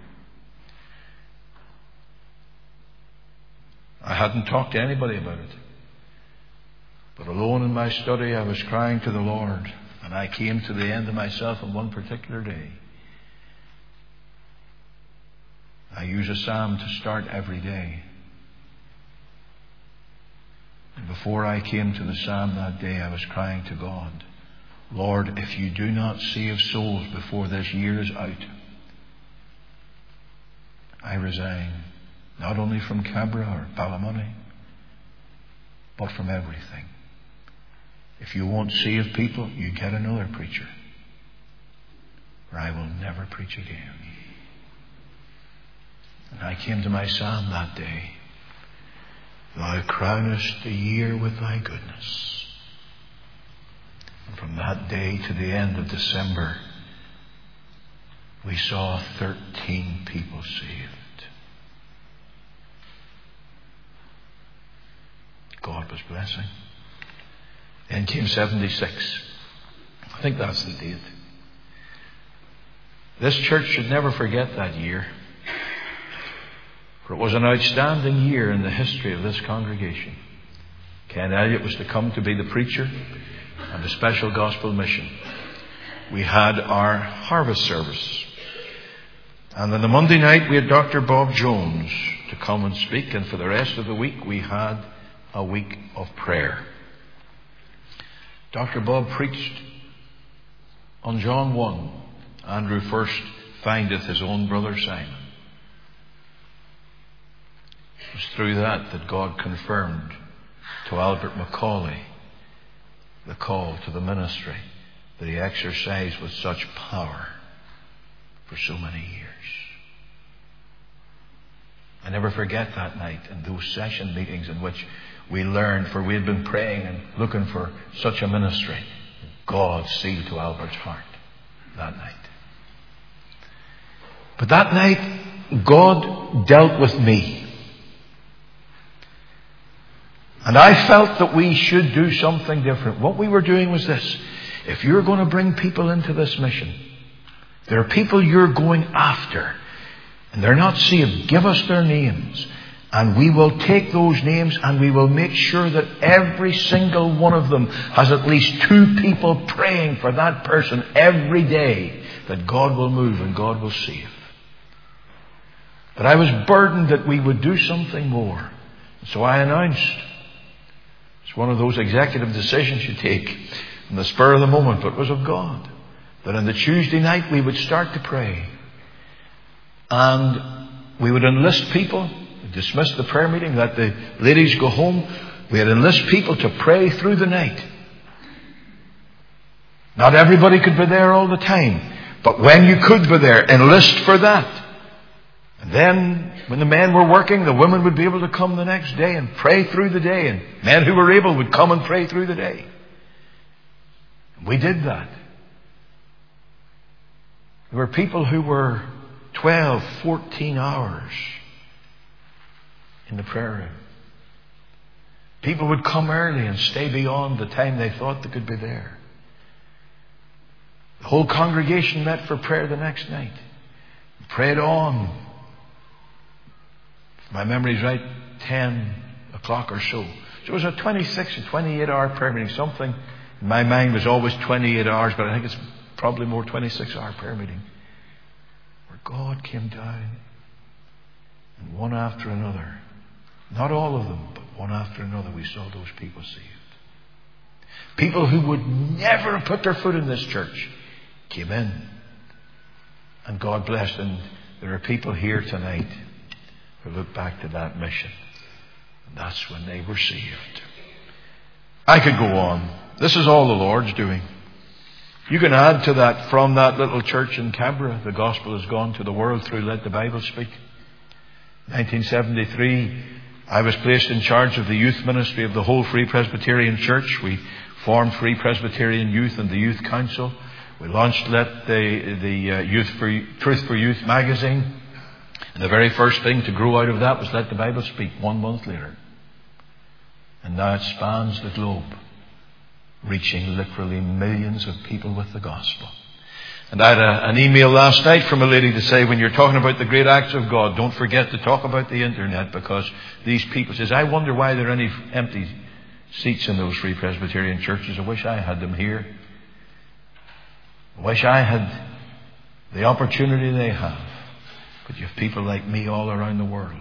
I hadn't talked to anybody about it. But alone in my study, I was crying to the Lord, and I came to the end of myself on one particular day. I use a psalm to start every day. And before I came to the psalm that day, I was crying to God, Lord, if you do not save souls before this year is out, I resign, not only from Cabra or Ballymoney, but from everything. If you won't save people, you get another preacher, or I will never preach again. And I came to my psalm that day. Thou crownest the year with thy goodness. And from that day to the end of December, we saw 13 people saved. God was blessing. Then came 76. I think that's the date. This church should never forget that year. For it was an outstanding year in the history of this congregation. Ken Elliott was to come to be the preacher and a special gospel mission. We had our harvest service. And on the Monday night we had Dr. Bob Jones to come and speak. And for the rest of the week we had a week of prayer. Dr. Bob preached on John 1. Andrew first findeth his own brother Simon. It was through that God confirmed to Albert Macaulay the call to the ministry that he exercised with such power for so many years. I never forget that night and those session meetings in which we learned, for we had been praying and looking for such a ministry. God sealed to Albert's heart that night. But that night, God dealt with me. And I felt that we should do something different. What we were doing was this. If you're going to bring people into this mission, there are people you're going after, and they're not saved. Give us their names. And we will take those names and we will make sure that every single one of them has at least 2 people praying for that person every day, that God will move and God will save. But I was burdened that we would do something more. So I announced, it's one of those executive decisions you take in the spur of the moment, but it was of God, that on the Tuesday night we would start to pray. And we would enlist people, dismiss the prayer meeting, let the ladies go home. We'd enlist people to pray through the night. Not everybody could be there all the time, but when you could be there, enlist for that. And then, when the men were working, the women would be able to come the next day and pray through the day, and men who were able would come and pray through the day. And we did that. There were people who were 12, 14 hours in the prayer room. People would come early and stay beyond the time they thought they could be there. The whole congregation met for prayer the next night. Prayed on. If my memory's right, 10 o'clock or so. So it was a 26 or 28 hour prayer meeting. Something in my mind was always 28 hours, but I think it's probably more 26 hour prayer meeting. Where God came down and one after another, not all of them, but one after another, we saw those people saved. People who would never have put their foot in this church came in. And God blessed them. There are people here tonight who look back to that mission. And that's when they were saved. I could go on. This is all the Lord's doing. You can add to that, from that little church in Cabra, the gospel has gone to the world through Let the Bible Speak. 1973, I was placed in charge of the youth ministry of the whole Free Presbyterian Church. We formed Free Presbyterian Youth and the Youth Council. We launched the Truth for Youth magazine. And the very first thing to grow out of that was Let the Bible Speak 1 month later. And now it spans the globe, reaching literally millions of people with the gospel. And I had an email last night from a lady to say, when you're talking about the great acts of God, don't forget to talk about the internet, because these people, says, I wonder why there are any empty seats in those Free Presbyterian churches. I wish I had them here. I wish I had the opportunity they have. But you have people like me all around the world.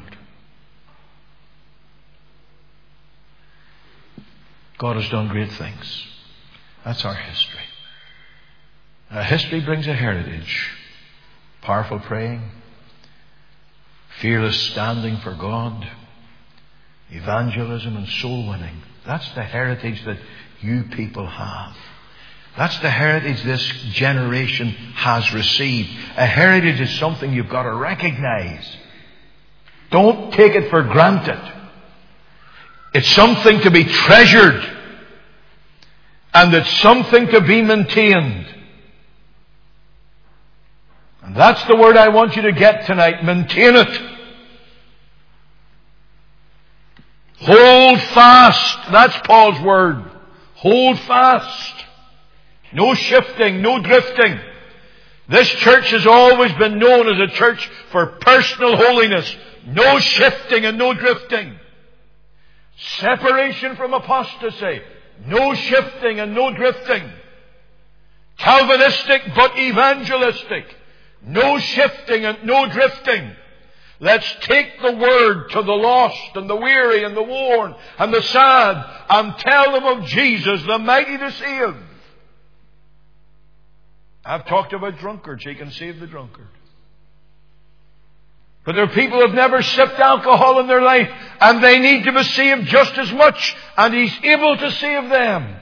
God has done great things. That's our history. History brings a heritage. Powerful praying, fearless standing for God, evangelism and soul winning. That's the heritage that you people have. That's the heritage this generation has received. A heritage is something you've got to recognize. Don't take it for granted. It's something to be treasured. And it's something to be maintained. And that's the word I want you to get tonight. Maintain it. Hold fast. That's Paul's word. Hold fast. No shifting, no drifting. This church has always been known as a church for personal holiness. No shifting and no drifting. Separation from apostasy. No shifting and no drifting. Calvinistic but evangelistic. No shifting and no drifting. Let's take the word to the lost and the weary and the worn and the sad and tell them of Jesus, the mighty to save. I've talked about drunkards. He can save the drunkard. But there are people who have never sipped alcohol in their life, and they need to be saved just as much, and He's able to save them.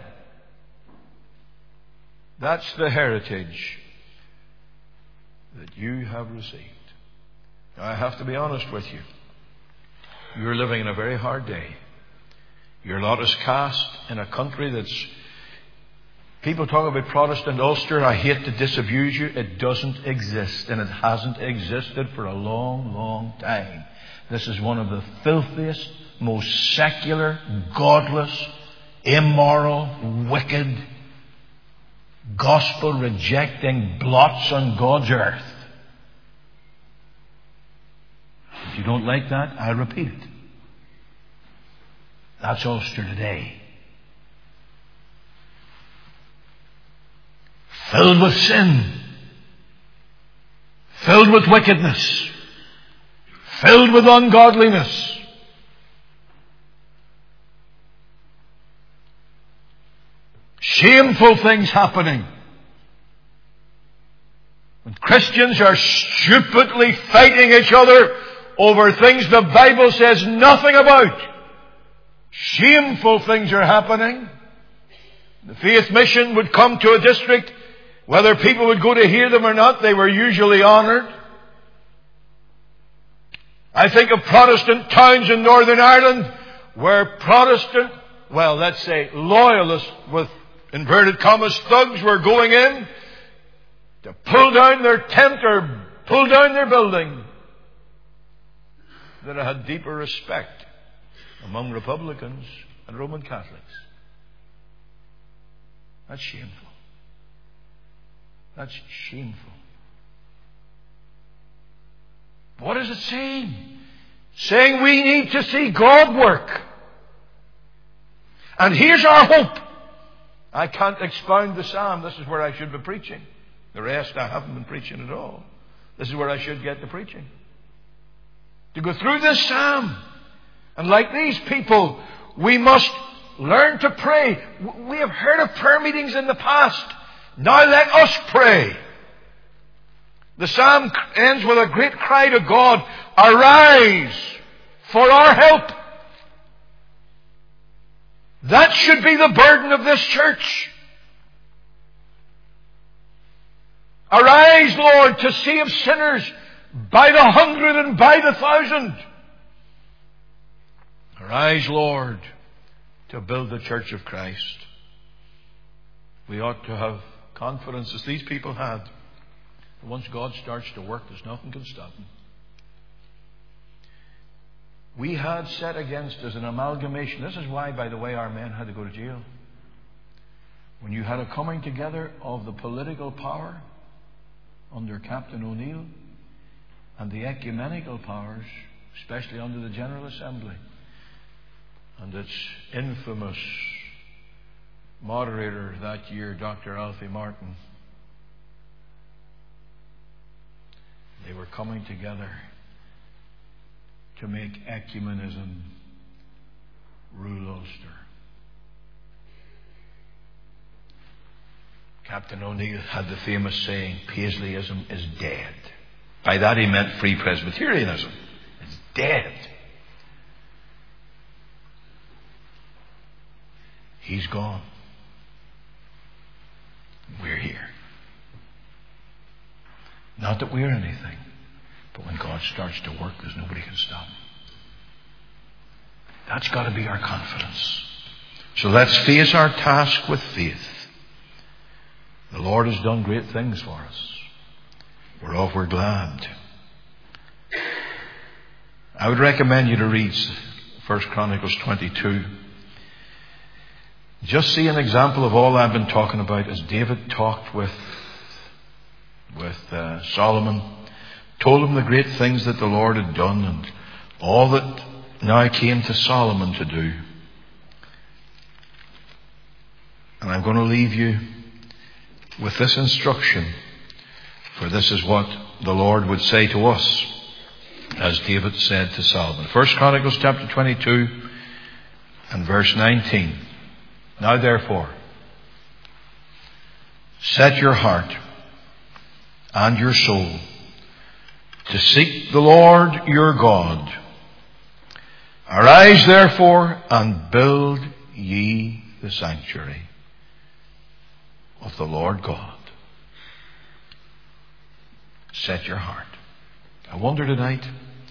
That's the heritage that you have received. Now, I have to be honest with you. You're living in a very hard day. Your lot is cast in a country that's... People talk about Protestant Ulster. I hate to disabuse you. It doesn't exist, and it hasn't existed for a long, long time. This is one of the filthiest, most secular, godless, immoral, wicked, gospel-rejecting blots on God's earth. If you don't like that, I repeat it. That's Ulster today. Filled with sin. Filled with wickedness. Filled with ungodliness. Shameful things happening. When Christians are stupidly fighting each other over things the Bible says nothing about. Shameful things are happening. The Faith Mission would come to a district. Whether people would go to hear them or not, they were usually honoured. I think of Protestant towns in Northern Ireland where Protestant, well, let's say loyalists with inverted commas thugs were going in to pull down their tent or pull down their building, that had deeper respect among Republicans and Roman Catholics. That's shameful. That's shameful. What is it saying? Saying we need to see God work. And here's our hope. I can't expound the psalm. This is where I should be preaching. The rest I haven't been preaching at all. This is where I should get to preaching. To go through this psalm. And like these people, we must learn to pray. We have heard of prayer meetings in the past. Now let us pray. The psalm ends with a great cry to God. Arise for our help. That should be the burden of this church. Arise, Lord, to save sinners by the 100 and by the 1,000. Arise, Lord, to build the church of Christ. We ought to have confidence as these people had. Once God starts to work, there's nothing can stop Him. We had set against us an amalgamation. This is why, by the way, our men had to go to jail. When you had a coming together of the political power under Captain O'Neill and the ecumenical powers, especially under the General Assembly, and its infamous moderator that year, Dr. Alfie Martin, they were coming together to make ecumenism rule Ulster. Captain O'Neill had the famous saying, Paisleyism is dead. By that he meant Free Presbyterianism. It's dead. He's gone. We're here. Not that we're anything, but when God starts to work, there's nobody can stop Him. That's got to be our confidence. So let's face our task with faith. The Lord has done great things for us. We're glad. I would recommend you to read 1 Chronicles 22. Just see an example of all I've been talking about as David talked with Solomon, told him the great things that the Lord had done and all that now came to Solomon to do. And I'm going to leave you with this instruction, for this is what the Lord would say to us, as David said to Solomon. 1 Chronicles chapter 22 and verse 19. Now therefore, set your heart and your soul to seek the Lord your God. Arise therefore and build ye the sanctuary of the Lord God. Set your heart. I wonder tonight,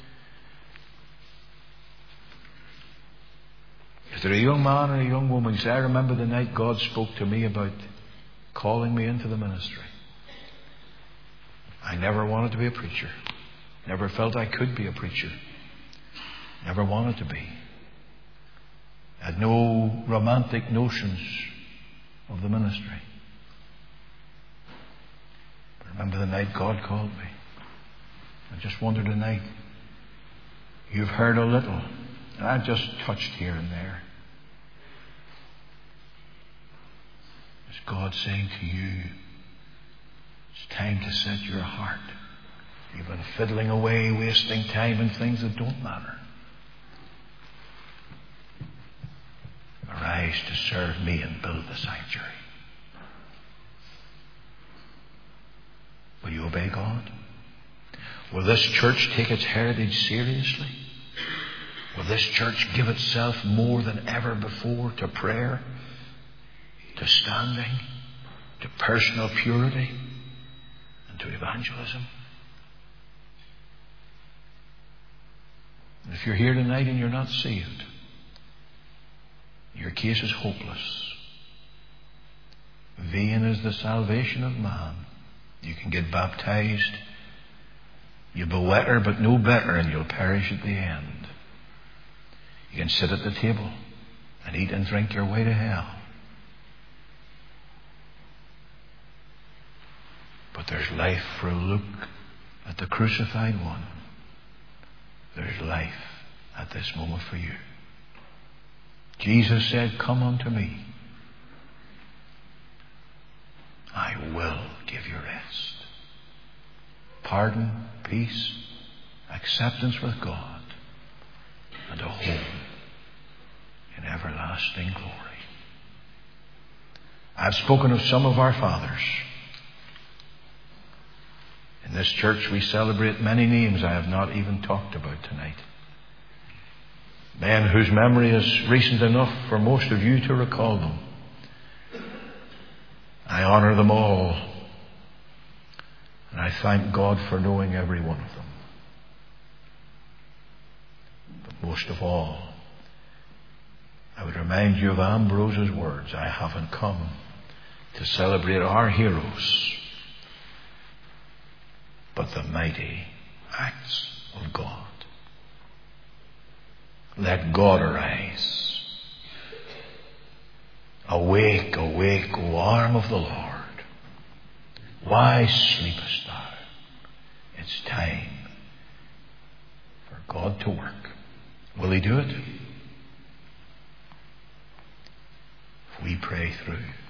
is there a young man or a young woman who says, I remember the night God spoke to me about calling me into the ministry. I never wanted to be a preacher. Never felt I could be a preacher. Never wanted to be. Had no romantic notions of the ministry. But remember the night God called me. I just wonder tonight, you've heard a little, and I've just touched here and there. Is God saying to you, it's time to set your heart. You've been fiddling away, wasting time in things that don't matter. Arise to serve me and build the sanctuary. Will you obey God? Will this church take its heritage seriously? Will this church give itself more than ever before to prayer, to standing, to personal purity, and to evangelism? And if you're here tonight and you're not saved, your case is hopeless. Vain is the salvation of man. You can get baptized, you'll be wetter but no better, and you'll perish at the end. You can sit at the table and eat and drink your way to hell. But there's life for a look at the crucified one. There's life at this moment for you. Jesus said, come unto me. I will give you rest. Pardon, peace, acceptance with God, and a home in everlasting glory. I've spoken of some of our fathers. In this church we celebrate many names I have not even talked about tonight. Men whose memory is recent enough for most of you to recall them. I honor them all. And I thank God for knowing every one of them. But most of all, I would remind you of Ambrose's words. I haven't come to celebrate our heroes, but the mighty acts of God. Let God arise. Awake, awake, O arm of the Lord. Why sleepest thou? It's time for God to work. Will He do it? If we pray through.